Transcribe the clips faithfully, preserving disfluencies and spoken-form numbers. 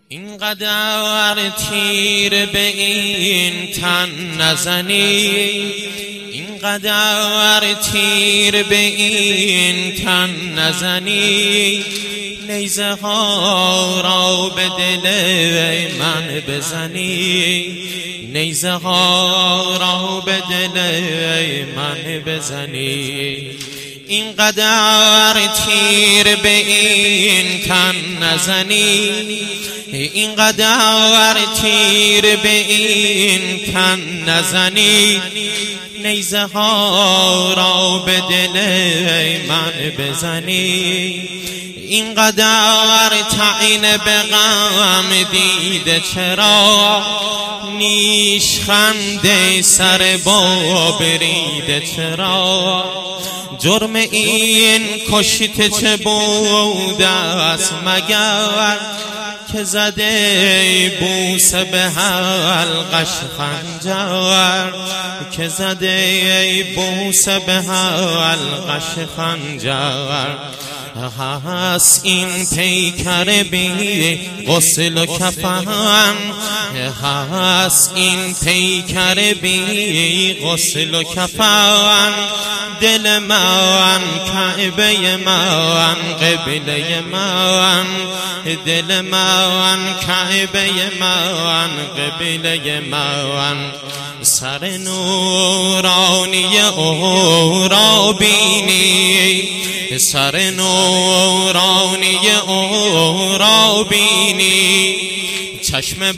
اینقدر تیر به این تن نزنی، اینقدر تیر به این تن نزنی، نیزه ها را به دل من بزنی، نیزه ها را به دل من بزنی. اینقدر تیر به این تن نزنی، اینقدر تیر به این تن نزنی، نیزه ها را به دل من بزنی. اینقدر تعین به غم دیده چرا، نیش خنده سر با بریده چرا، جرم این کشته چه بوده است مگر، که زده بوسه به حلقش خنجر، که زده بوسه به حلقش خنجر. هست این پیکر بی غسل و کفن، هست این پیکر بی غسل و کفن، دل من کعبه من قبله من، دل من کعبه من قبله من. سر نورانی او را بینی، سر نورانی او را بینی، چشم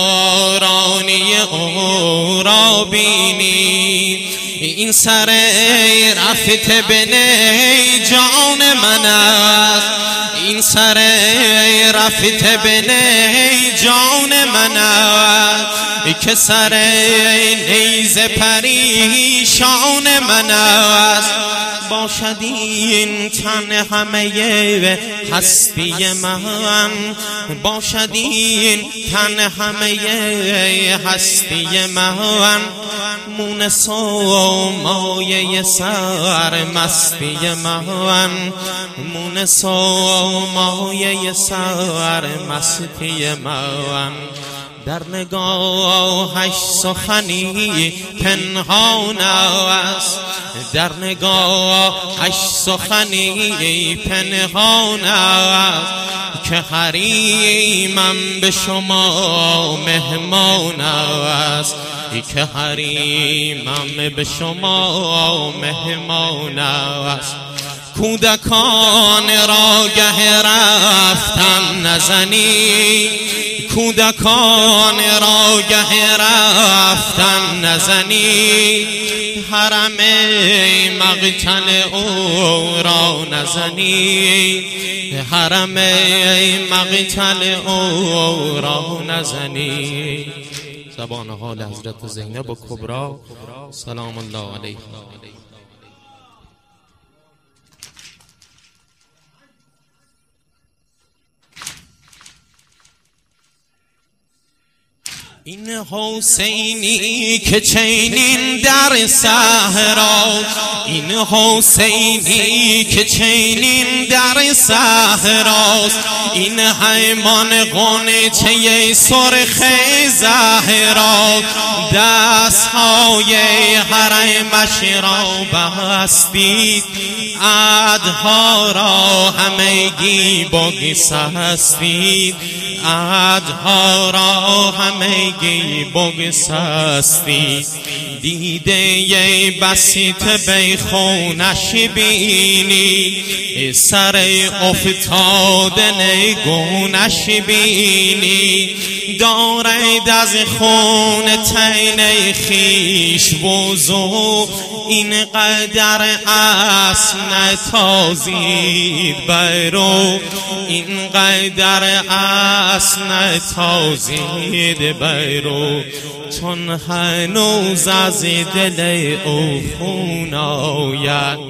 بارانی او را بینی. این سر رفته به جان من است، این سر رفته به جان من است، که سر نیزه پریشان من است. باشد این تن همه هستی من، باشد این تن همه هستی من، مونس و مایه سر مستی من، مونس و مایه سر مستی من. در نگاهش سخنی پنهان است، در نگاهش سخنی پنهان است، که حریمم به شما مهمان است، که حریمم به شما مهمان است. کودکان را گه رفتن نزنی، کودکان را گه رفتن نزنی، حرم مقتل او را نزنی، حرم مقتل او را نزنی. زبان حال حضرت زینب کبری سلام الله علیها. این حسینی که چنین در صحرا، این حسینی که چنین در صحراست، این همان غنچه سرخ زهرا، دستهای حرمش را بستید، عهدها را همگی بگسستید، عهدها را همگی بگسستی. دیده بسیط به خونش بینی، سر افتاده نگونش بینی، دارد از خون تین خیش وضو، این قدر اصل نتازید برو، این قدر اصل نتازید برو، چون هنوز از دل او خون آید،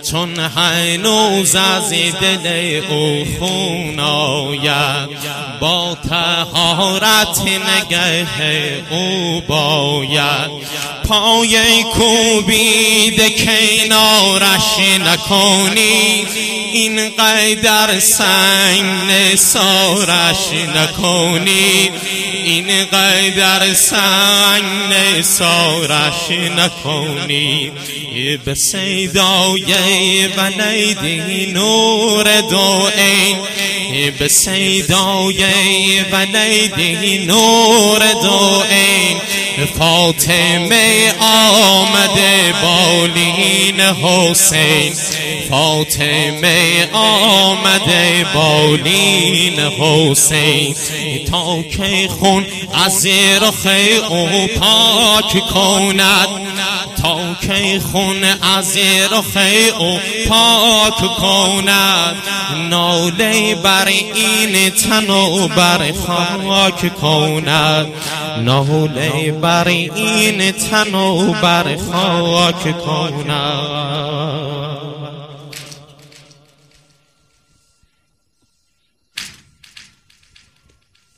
چون هنوز از دل او خون آید با طهارت نگه او باید پای کوبیده کنارش نکنی این قدر سنگ نثارش نکنی این قدر سنگ نثارش نکنی به صدای ولیدی نور دو عین به صدای ولیدی نور دو عین فاطمه آمده بالین حسین فاطمه آمده بالین حسین تا که خون از رخ او پاک کند تا که خون از رخ او پاک کند ناله بر این تن و بر خاک کند ناله بر این تن و بر خاک کند